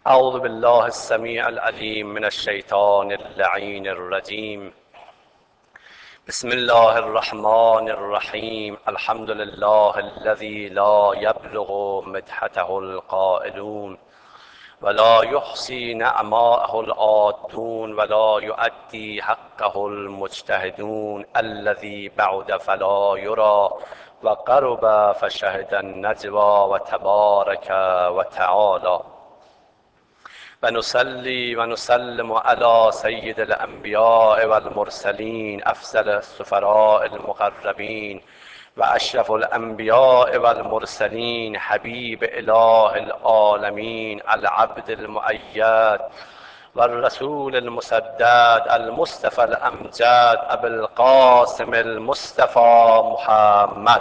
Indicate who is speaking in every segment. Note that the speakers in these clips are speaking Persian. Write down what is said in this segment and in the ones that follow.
Speaker 1: أعوذ بالله السميع العليم من الشيطان اللعين الرجيم. بسم الله الرحمن الرحيم. الحمد لله الذي لا يبلغ مدحته القائلون ولا يحصي نعماءه العادون ولا يؤدي حقه المجتهدون، الذي بعد فلا يرى وقرب فشهد النجوى وتبارك وتعالى. ونصلي ونسلم على سيد الأنبياء والمرسلين، أفضل السفراء المقربين وأشرف الأنبياء والمرسلين، حبيب إله العالمين، العبد المؤيد والرسول المسدد، المصطفى الأمجد، أبي القاسم المصطفى محمد.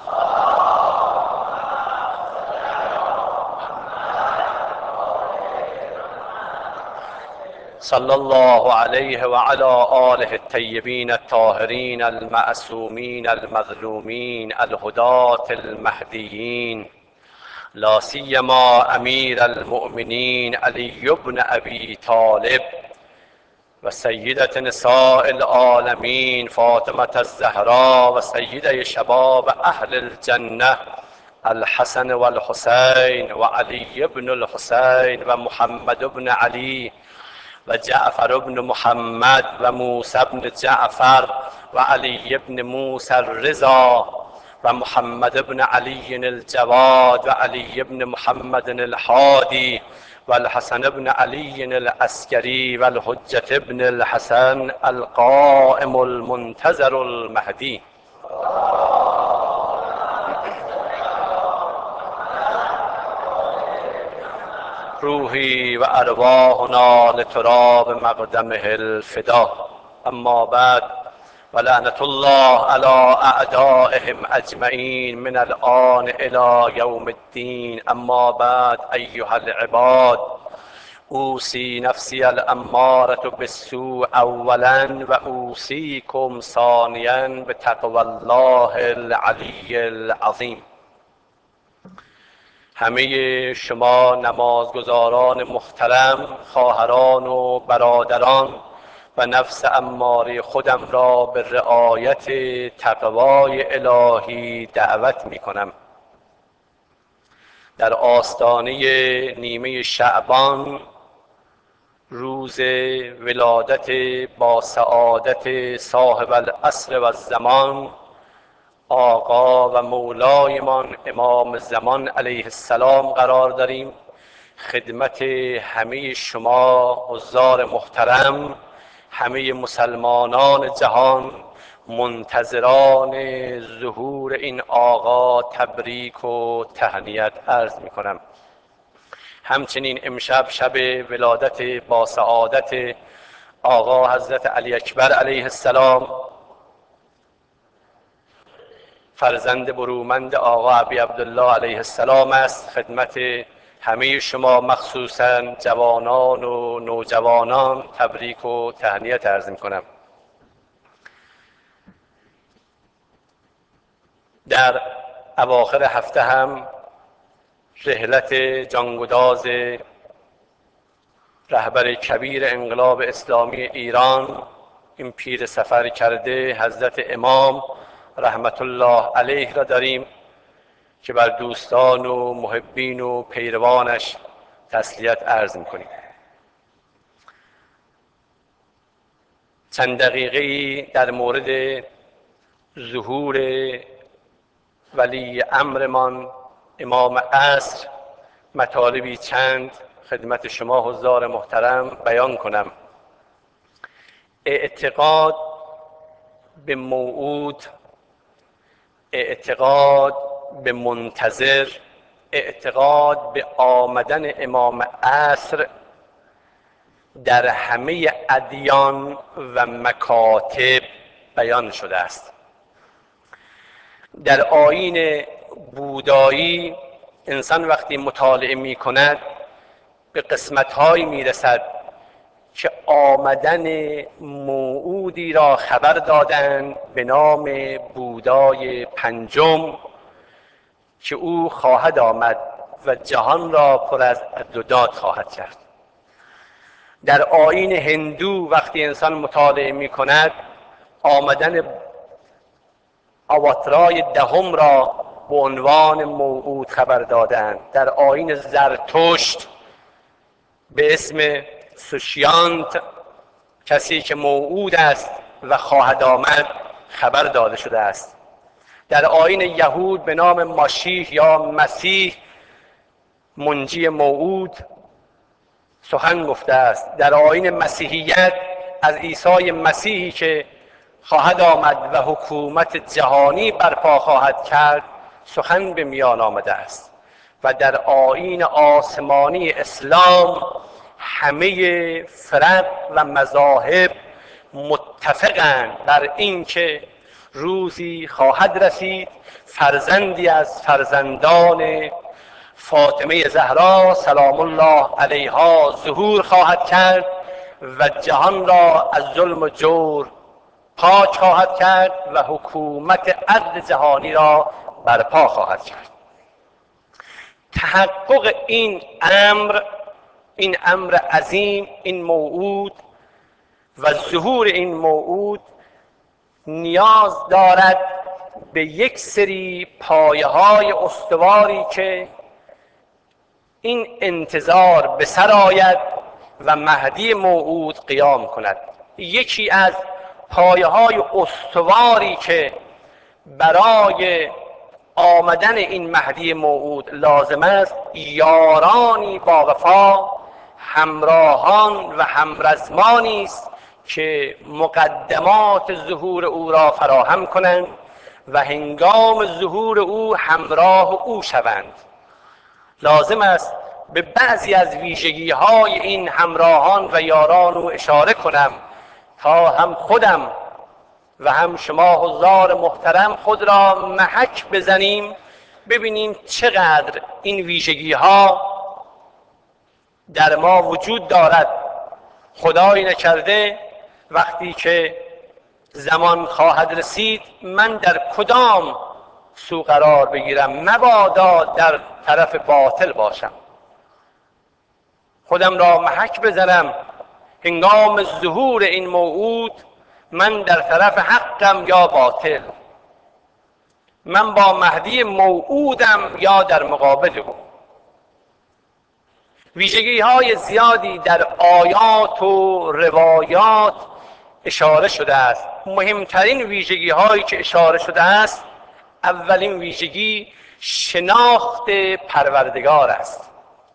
Speaker 1: صلى الله عليه وعلى آله الطيبين الطاهرين المعصومين المظلومين الهداة المهديين، لا سيما أمير المؤمنين علي بن أبي طالب وسيدة نساء العالمين فاطمة الزهراء وسيدة شباب أهل الجنة الحسن والحسين وعلي بن الحسين ومحمد بن علي وجعفر بن محمد وموسى بن جعفر وعلي بن موسى الرضا ومحمد بن علي الجواد وعلي بن محمد الحادي والحسن بن علي العسكري والحجة بن الحسن القائم المنتظر المهدي. روحي وأرواحنا لتراب مقدمه الفدا. أما بعد، ولعنة الله على أعدائهم أجمعين من الآن إلى يوم الدين. أما بعد، أيها العباد، أوصي نفسي الأمارة بالسوء أولا وأوصيكم ثانيا بتقوى الله العلي العظيم. همه شما نمازگزاران محترم، خواهران و برادران و نفس اماره خودم را به رعایت تقوای الهی دعوت می کنم. در آستانه نیمه شعبان، روز ولادت با سعادت صاحب العصر و الزمان، آقا و مولایمان امام زمان علیه السلام قرار داریم. خدمت همه شما حضار محترم، همه مسلمانان جهان، منتظران ظهور این آقا تبریک و تهنیت عرض می کنم. همچنین امشب شب ولادت با سعادت آقا حضرت علی اکبر علیه السلام، فرزند برومند آقا ابی عبدالله علیه السلام است. خدمت همه شما مخصوصا جوانان و نوجوانان تبریک و تهنیت عرض می کنم. در اواخر هفته هم رحلت جانگداز رهبر کبیر انقلاب اسلامی ایران، این پیر سفر کرده حضرت امام رحمت الله علیه را داریم که بر دوستان و محبین و پیروانش تسلیت عرض می‌کنیم. چند دقیقه‌ای در مورد ظهور ولی امرمان امام عصر مطالبی چند خدمت شما حضار محترم بیان کنم. اعتقاد به موعود، اعتقاد به منتظر، اعتقاد به آمدن امام عصر در همه ادیان و مکاتب بیان شده است. در آیین بودایی انسان وقتی مطالعه می کند به قسمت‌هایی می رسد که آمدن موعودی را خبر دادند به نام بودای پنجم که او خواهد آمد و جهان را پر از عدل و داد خواهد کرد. در آیین هندو وقتی انسان مطالعه می کند آمدن آواترای دهم را به عنوان موعود خبر دادند. در آیین زرتشت به اسم سوشیانت، کسی که موعود است و خواهد آمد، خبر داده شده است. در آیین یهود به نام ماشیح یا مسیح، منجی موعود، سخن گفته است. در آیین مسیحیت از عیسی مسیحی که خواهد آمد و حکومت جهانی برپا خواهد کرد سخن به میان آمده است. و در آیین آسمانی اسلام همه فرق و مذاهب متفقند بر اینکه روزی خواهد رسید فرزندی از فرزندان فاطمه زهرا سلام الله علیها ظهور خواهد کرد و جهان را از ظلم و جور پاک خواهد کرد و حکومت عدل جهانی را برپا خواهد کرد. تحقق این امر عظیم، این موعود و ظهور این موعود نیاز دارد به یک سری پایه‌های استواری که این انتظار به سر آید و مهدی موعود قیام کند. یکی از پایه‌های استواری که برای آمدن این مهدی موعود لازم است یارانی با وفا، همراهان و همرزمانی است که مقدمات ظهور او را فراهم کنند و هنگام ظهور او همراه او شوند. لازم است به بعضی از ویژگی‌های این همراهان و یاران او اشاره کنم تا هم خودم و هم شما حضار محترم خود را محک بزنیم، ببینیم چقدر این ویژگی‌ها در ما وجود دارد. خدایی نکرده وقتی که زمان خواهد رسید من در کدام سو قرار بگیرم، مبادا در طرف باطل باشم. خودم را محک بزنم هنگام ظهور این موعود من در طرف حقم یا باطل، من با مهدی موعودم یا در مقابل او. ویژگی‌های زیادی در آیات و روایات اشاره شده است. مهمترین ویژگی‌هایی که اشاره شده است، اولین ویژگی شناخت پروردگار است.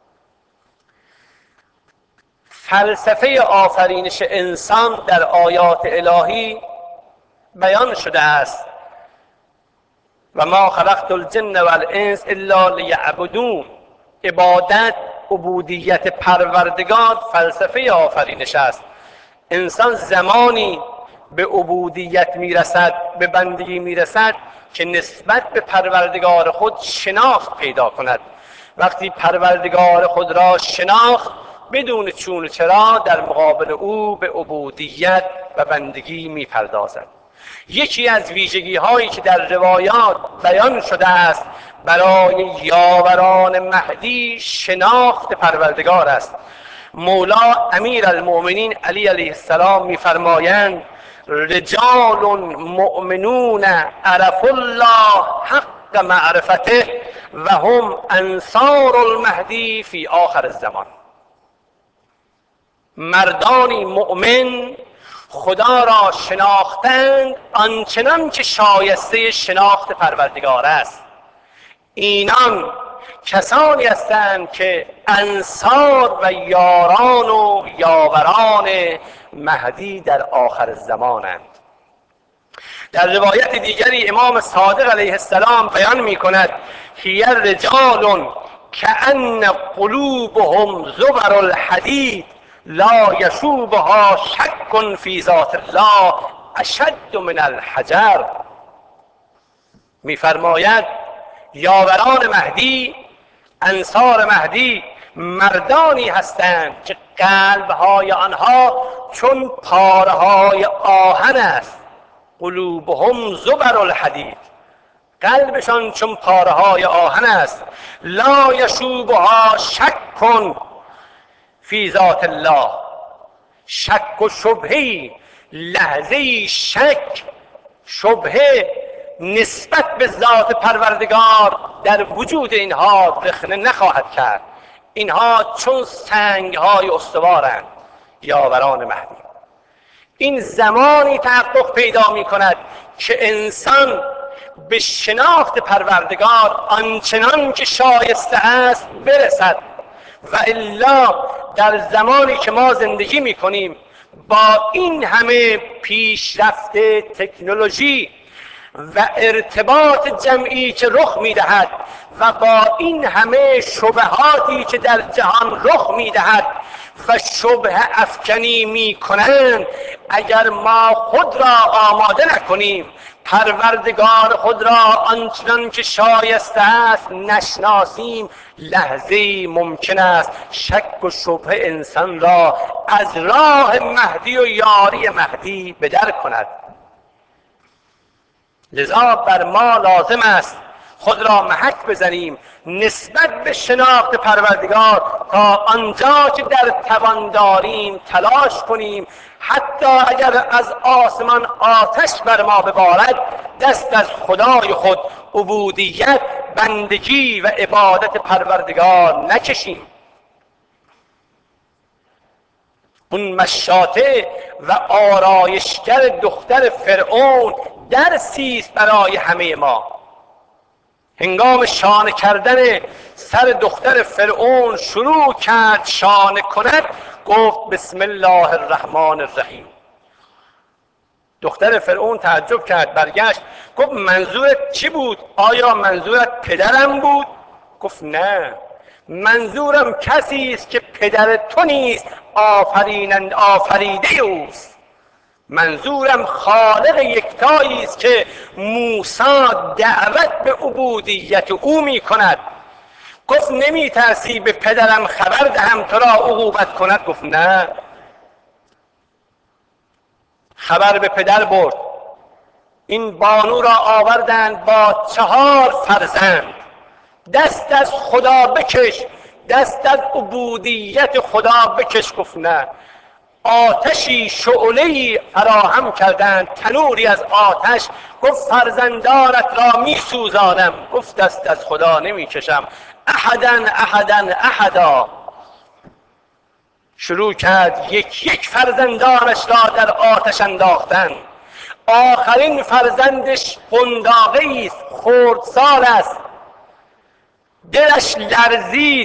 Speaker 1: فلسفه آفرینش انسان در آیات الهی بیان شده است و ما خلقت الجن والانس الا لیعبدون. عبادت، عبودیت پروردگار فلسفه آفرینش است. انسان زمانی به عبودیت میرسد، به بندگی میرسد که نسبت به پروردگار خود شناخت پیدا کند. وقتی پروردگار خود را شناخت بدون چون و چرا در مقابل او به عبودیت و بندگی میپردازد. یکی از ویژگی هایی که در روایات بیان شده است برای یاوران مهدی شناخت پروردگار است. مولا امیر المؤمنین علی علیه السلام میفرمایند رجال مؤمنون عرفوا الله حق معرفته و هم انصار المهدی فی آخر الزمان. مردانی مؤمن خدا را شناختند آنچنان که شایسته شناخت پروردگار است. اینان کسانی هستند که انصار و یاران و یاوران مهدی در آخر الزمانند. در روایت دیگری امام صادق علیه السلام بیان می کند هی رجال کأن قلوبهم زبر الحدید لا یشوبها شک فی ذات الله اشد من الحجر. میفرماید یاوران مهدی، انصار مهدی، مردانی هستند که قلبهای آنها چون پاره‌های آهن است. قلوبهم زبر الحدید، قلبشان چون پاره های آهن است. لا یشوبها شک کن فی ذات الله. شک و شبهی، لحظه شک، شبهه نسبت به ذات پروردگار در وجود اینها رخنه نخواهد کرد. اینها چون سنگ‌های استوارند، یاوران مهدی. این زمانی تحقق پیدا می کند که انسان به شناخت پروردگار آنچنان که شایسته است برسد، و الا در زمانی که ما زندگی می کنیم با این همه پیشرفت تکنولوژی و ارتباط جمعی که رخ میدهد و با این همه شبهاتی که در جهان رخ میدهد و شبه افکنی میکنند، اگر ما خود را آماده نکنیم، پروردگار خود را آنچنان که شایسته است نشناسیم، لحظه‌ای ممکن است شک و شبه انسان را از راه مهدی و یاری مهدی به در کند. لذا بر ما لازم است خود را محک بزنیم نسبت به شناخت پروردگار، تا آنجا که در توان داریم تلاش کنیم، حتی اگر از آسمان آتش بر ما ببارد دست از خدای خود عبودیت، بندگی و عبادت پروردگار نکشیم. اون مشاطه و آرایشگر دختر فرعون درسی است برای همه ما. هنگام شانه کردن سر دختر فرعون شروع کرد شانه کند، گفت بسم الله الرحمن الرحیم. دختر فرعون تعجب کرد، برگشت گفت منظورت چی بود؟ آیا منظورت پدرم بود؟ گفت نه، منظورم کسی است که پدر تو نیست، آفریده اوست. منظورم خالق یکتایی است که موسی دعوت به عبودیت او می کند. گفت نمی ترسی به پدرم خبر دهم تو را عقوبت کند؟ گفت نه. خبر به پدر برد. این بانو را آوردند با 4 فرزند. دست از خدا بکش، دست از عبودیت خدا بکش. گفت نه. آتشی، شعله‌ای فراهم کردند، تنوری از آتش. گفت فرزندانت را می سوزانم. گفت دست از خدا نمی کشم. احدن احدن احدا. شروع کرد یک یک فرزندانش را در آتش انداختن. آخرین فرزندش قنداقی است، خردسال است. دلش لرزید،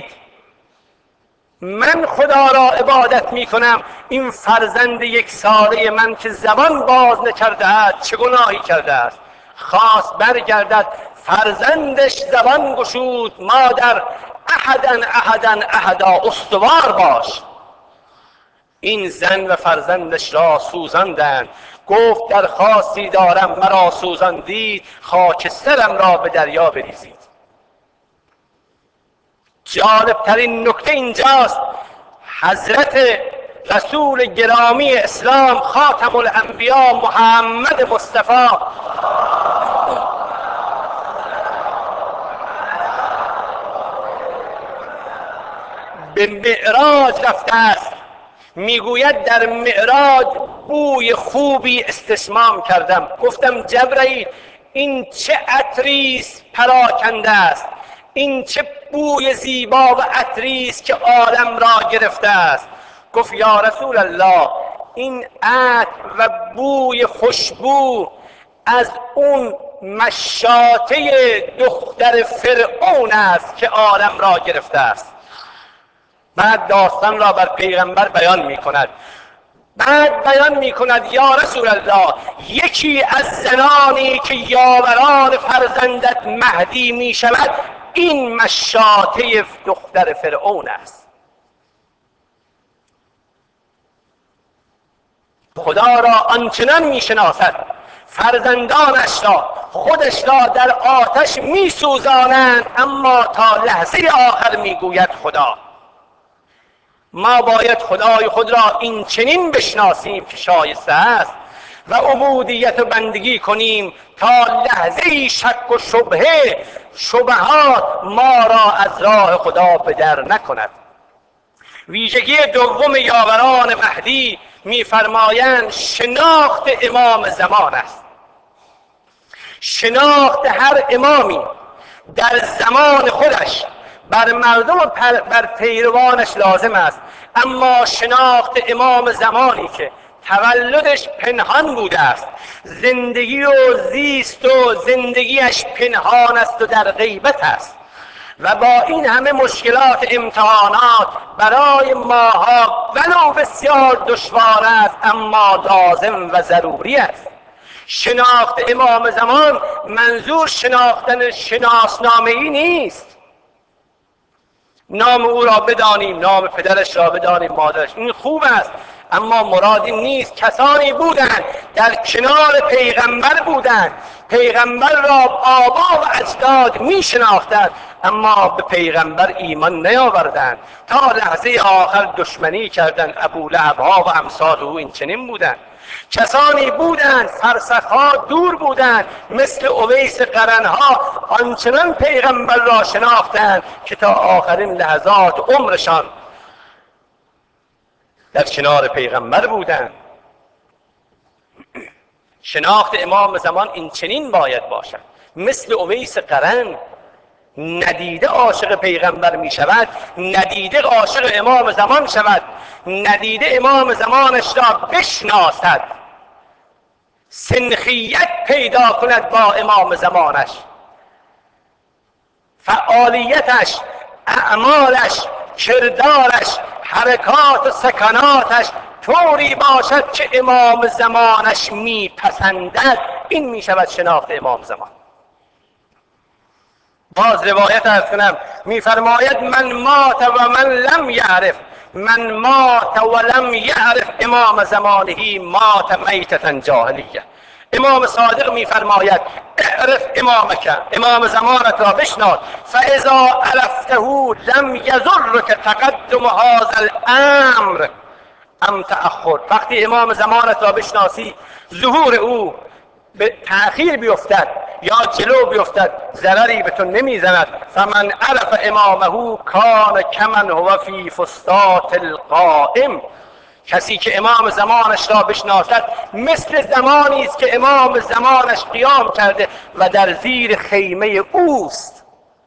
Speaker 1: من خدا را عبادت می کنم، این فرزند 1 ساله من که زبان باز نکرده است چه گناهی کرده است؟ خواست برگردد، فرزندش زبان گشود، مادر احدن احدن احدا، استوار باش. این زن و فرزندش را سوزاندند. گفت درخواستی دارم، مرا سوزاندید، خاکسترم را به دریا بریزید. جالبترین نکته اینجاست، حضرت رسول گرامی اسلام خاتم الانبیا محمد مصطفی به معراج رفته است. میگوید در معراج بوی خوبی استشمام کردم. گفتم جبرئیل این چه عطری است پراکنده است، این چه بوی زیبا و عطری است که عالم را گرفته است. گفت یا رسول الله این عطر و بوی خوشبو از اون مشاطه دختر فرعون است که عالم را گرفته است. بعد داستان را بر پیغمبر بیان می کند. بعد بیان می کند یا رسول الله یکی از زنانی که یاوران فرزندت مهدی می شود این مشاطه دختر فرعون است. خدا را آنچنان می شناسد فرزندانش را، خودش را در آتش می سوزانند، اما تا لحظه آخر می گوید خدا. ما باید خدای خود را این چنین بشناسیم که شایسته است و عبودیت و بندگی کنیم تا لحظه شک و شبهات ما را از راه خدا به در نکند. ویژگی دوم یاوران مهدی می‌فرمایند شناخت امام زمان است. شناخت هر امامی در زمان خودش بر مردم و بر پیروانش لازم است، اما شناخت امام زمانی که تولدش پنهان بوده است، زندگی و زیست و زندگیش پنهان است و در غیبت است و با این همه مشکلات امتحانات برای ماها ولو بسیار دشوار است اما لازم و ضروری است. شناخت امام زمان منظور شناختن شناسنامه‌ای نیست، نام او را بدانیم، نام پدرش را بدانیم، مادرش، این خوب است، اما مراد این نیست. کسانی بودند در کنار پیغمبر بودند، پیغمبر را آبا و اجداد می شناختند اما به پیغمبر ایمان نیاوردند، تا لحظه آخر دشمنی کردند. ابولهب‌ها و امثال او این چنین بودند. کسانی بودند فرسخها دور بودند مثل اویس قرنها، آنچنان پیغمبر را شناختند که تا آخرین لحظات عمرشان در کنار پیغمبر بودند. شناخت امام زمان این چنین باید باشد. مثل اویس قرن ندیده عاشق پیغمبر می شود، ندیده عاشق امام زمان شود، ندیده امام زمانش را بشناسد، سنخیت پیدا کند با امام زمانش، فعالیتش، اعمالش، کردارش، حرکات و سکناتش طوری باشد که امام زمانش میپسندد. این میشود شناخت امام زمان. باز روایت ارز کنم، میفرماید من مات و من لم یعرف، من مات و لم یعرف امام زمانه مات میتة جاهلیه. امام صادق میفرماید اعرف امامک، امام زمانت را بشناس، فاذا عرفته لم یضرک تقدم هذا الامر ام تأخر. وقتی امام زمانت را بشناسی، ظهور او به تأخیر بیفتد یا جلو بیفتد ضرری به تو نمیزند. فمن عرف امامه کان کمن هو فی فسطاط القائم. کسی که امام زمانش را بشناسد مثل زمانی است که امام زمانش قیام کرده و در زیر خیمه اوست.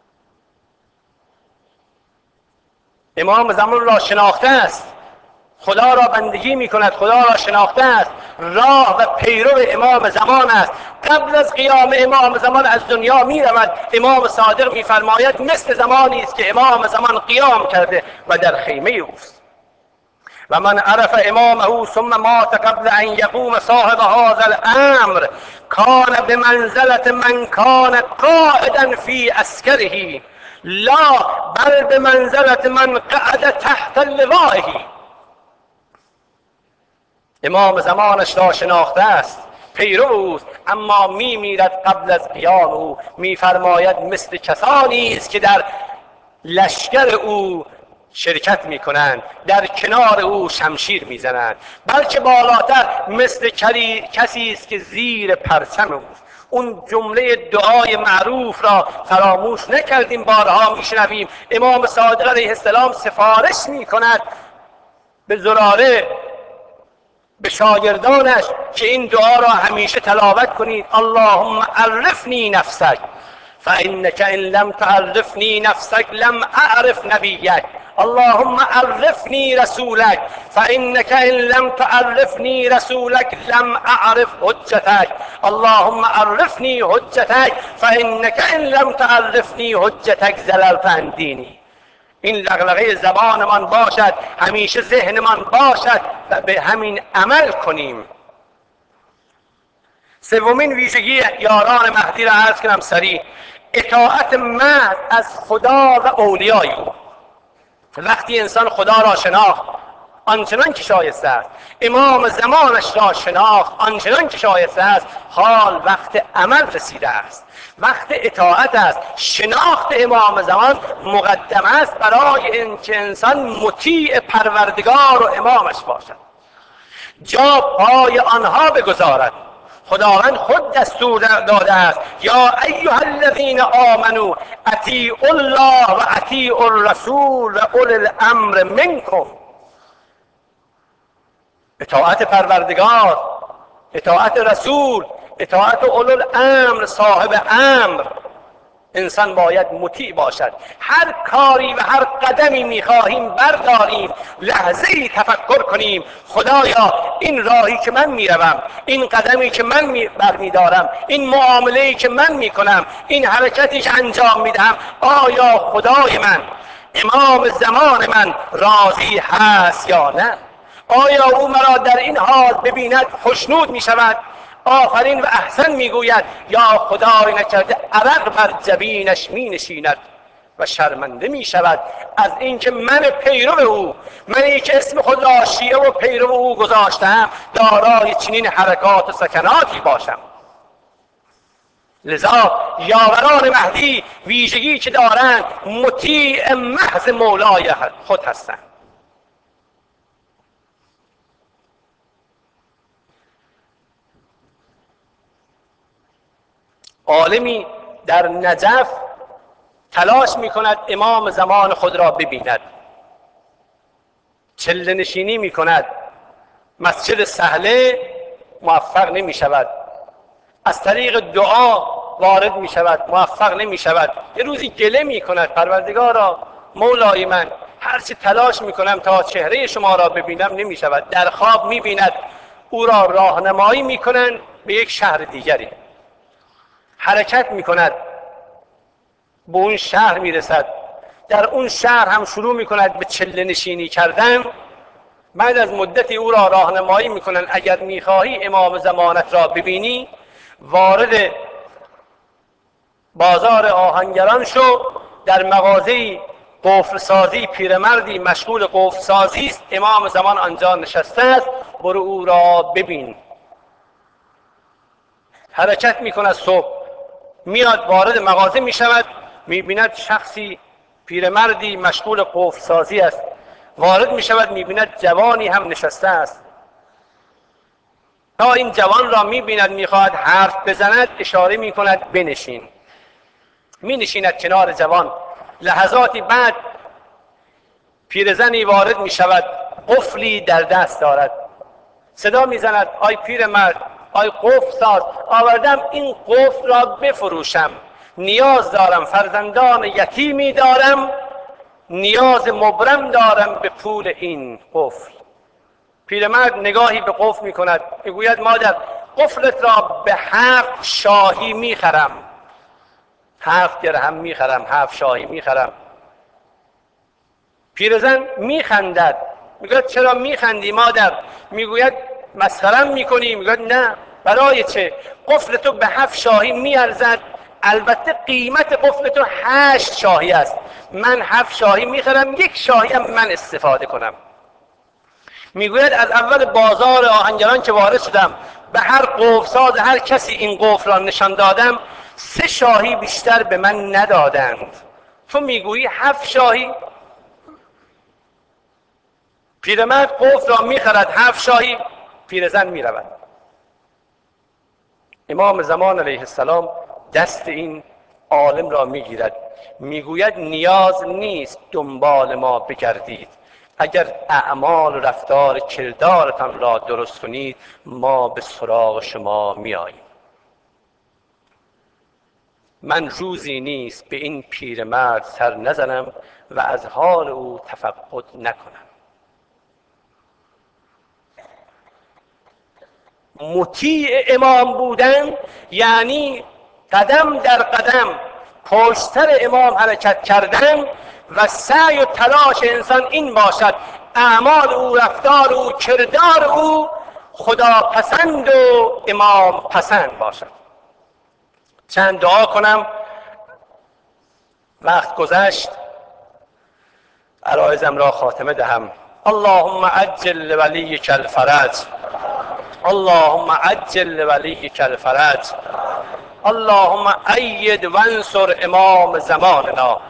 Speaker 1: امام زمان را شناخته است، خدا را بندگی می کند، خدا را شناخته است، راه و پیرو امام زمان است. قبل از قیام امام زمان از دنیا می رود. امام صادق می فرماید مثل زمانی است که امام زمان قیام کرده و در خیمه اوست. و من عرف امامه ثم مات قبل ان یقوم صاحب هذا الامر کان بمنزلة من کان قائدا فی عسکره لا بل بمنزلة من قعد تحت لوائه. امام زمانش را شناخته است، پیرو اوست، اما میرد قبل از قیام او. میفرماید مثل کسانی است که در لشکر او شرکت میکنند، در کنار او شمشیر میزنند، بلکه بالاتر مثل کسی است که زیر پرچم اوست. اون جمله دعای معروف را فراموش نکردیم، بارها میشنویم. امام صادق علیه السلام سفارش میکند به زراره، به شاگردانش که این دعا را همیشه تلاوت کنید. اللهم عرفنی نفسک فانک ان لم تعرفنی نفسک لم اعرف نبیک. اللهم عرفنی رسولک فانک ان لم تعرفنی رسولک لم اعرف حجتک. اللهم عرفنی حجتک فانک ان لم تعرفنی حجتک زللت عن دینی. این لغلغه زبان من باشد، همیشه ذهن من باشد و به همین عمل کنیم. سومین ویژگی یاران مهدی را عرض کنم سریع، اطاعت محض از خدا و اولیای او. وقتی انسان خدا را شناخت آنچنان که شایسته است، امام زمانش را شناخت آنچنان که شایسته است، حال وقت عمل رسیده است، وقت اطاعت است. شناخت امام زمان مقدم است برای اینکه انسان مطیع پروردگار و امامش باشد. جا پای آنها بگذارد. خداوند خود دستور داده است یا ایها الذین آمنوا اطیعوا الله و اطیعوا الرسول و اولی الامر منکم. اطاعت پروردگار، اطاعت رسول، اطاعت اولو الامر، صاحب امر. انسان باید مطیع باشد. هر کاری و هر قدمی میخواهیم برداریم، لحظه‌ای تفکر کنیم خدایا این راهی که من میروم، این قدمی که من برمیدارم، این معامله‌ای که من میکنم، این حرکتی که انجام میدهم، آیا خدای من، امام زمان من راضی هست یا نه؟ آیا او مرا در این حال ببیند خوشنود می شود، آفرین و احسن می گوید، یا خدای نکرده عرق بر جبینش می نشیند و شرمنده می شود از اینکه من پیرو او، منی که اسم خود را شیعه و پیرو او گذاشتم، دارای چنین حرکات و سکناتی باشم. لذا یاوران مهدی ویژگی که دارند مطیع محض مولای خود هستند. عالمی در نجف تلاش می کند امام زمان خود را ببیند، چله نشینی می کند، مسجد سهله موفق نمی شود، از طریق دعا وارد می شود موفق نمی شود. یه روزی گله می کند پروردگارا مولای من هرچی تلاش می کنم تا چهره شما را ببینم نمی شود. در خواب می بیند او را راهنمایی می کنند به یک شهر دیگری، حرکت می کند به اون شهر می رسد، در اون شهر هم شروع می کند به چله نشینی کردن. بعد از مدتی او را راهنمایی می کنند اگر می خواهی امام زمانت را ببینی وارد بازار آهنگران شو، در مغازه قفل سازی پیرمردی مشغول قفل سازی است، امام زمان آنجا نشسته است، برو او را ببین. حرکت می کند، صبح میاد وارد مغازه می شود، می بیند شخصی پیرمردی مشغول قفل سازی است، وارد می شود می بیند جوانی هم نشسته است. تا این جوان را می بیند می خواهد حرف بزند اشاره می کند بنشین. می نشیند کنار جوان. لحظاتی بعد پیرزنی وارد می شود، قفلی در دست دارد، صدا می زند آی پیرمرد، آی قفل ساز، آوردم این قفل را بفروشم، نیاز دارم، فرزندان یتیمی دارم، نیاز مبرم دارم به پول این قفل. پیرمرد نگاهی به قفل می کند، می گوید مادر قفلت را به 7 شاهی می خرم، 7 درهم می خرم، 7 شاهی می خرم. پیرزن می خندد، می گوید چرا می خندی مادر؟ می گوید مسخرم می کنی؟ می گوید نه، برای چه؟ قفل تو به 7 شاهی می ارزد، البته قیمت قفل تو 8 شاهی است، من 7 شاهی می خرم، 1 شاهی هم من استفاده کنم. میگوید از اول بازار آهنگران که وارد شدم به هر قفل‌ساز هر کسی این قفل را نشان دادم 3 شاهی بیشتر به من ندادند، تو میگویی 7 شاهی؟ پیرمرد قفل را میخرد 7 شاهی، پیرزن میرود. امام زمان علیه السلام دست این عالم را میگیرد، میگوید نیاز نیست دنبال ما بگردید، اگر اعمال و رفتار کردارتان را درست کنید ما به سراغ شما میاییم. من روزی نیست به این پیرمرد سر نزنم و از حال او تفقد نکنم. مطیع امام بودن یعنی قدم در قدم پشتر امام حرکت کردن و سعی و تلاش انسان این باشد اعمال او، رفتار او، کردار او خدا پسند و امام پسند باشد. چند دعا کنم، وقت گذشت، عرایزم را خاتمه دهم. اللهم عجل لولیک الفرج، اللهم عجل لولیک الفرج، اللهم أید وانصر امام زماننا،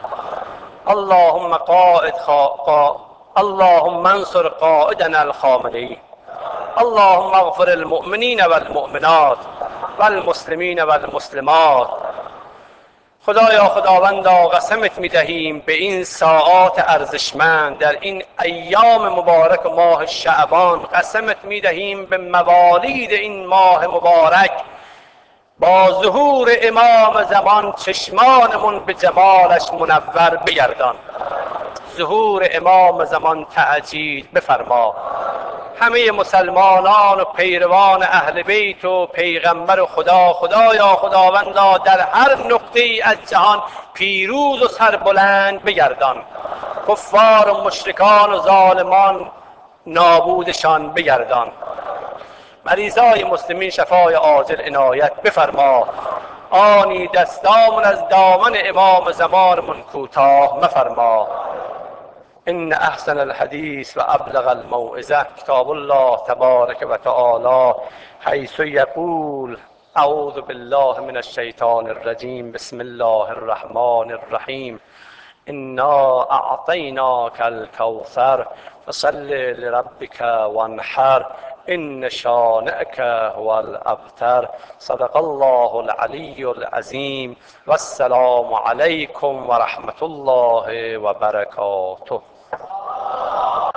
Speaker 1: اللهم انصر قائدنا الخامنه‌ای، اللهم اغفر المؤمنین و المؤمنات و المسلمین و المسلمات. خدایا خداوندا قسمت میدهیم به این ساعات ارزشمند در این ایام مبارک و ماه شعبان، قسمت میدهیم به موالید این ماه مبارک با ظهور امام زمان چشمانمون به جمالش منور بگردان. ظهور امام زمان تعجیل بفرما. همه مسلمانان و پیروان اهل بیت و پیغمبر و خدایا خداوندا در هر نقطه از جهان پیروز و سربلند بگردان. کفار و مشرکان و ظالمان نابودشان بگردان. مریضای مسلمین شفای عاجل عنایت بفرما. آنی دستامون از دامن امام زمانمون کوتاه مفرما. ان احسن الحديث وابلغ الموعظه كتاب الله تبارك وتعالى حيث يقول اعوذ بالله من الشيطان الرجيم بسم الله الرحمن الرحيم انا اعطيناك الكوثر فصل لربك وانحر ان شانئك هو الابتر. صدق الله العلي العظيم والسلام عليكم ورحمة الله وبركاته.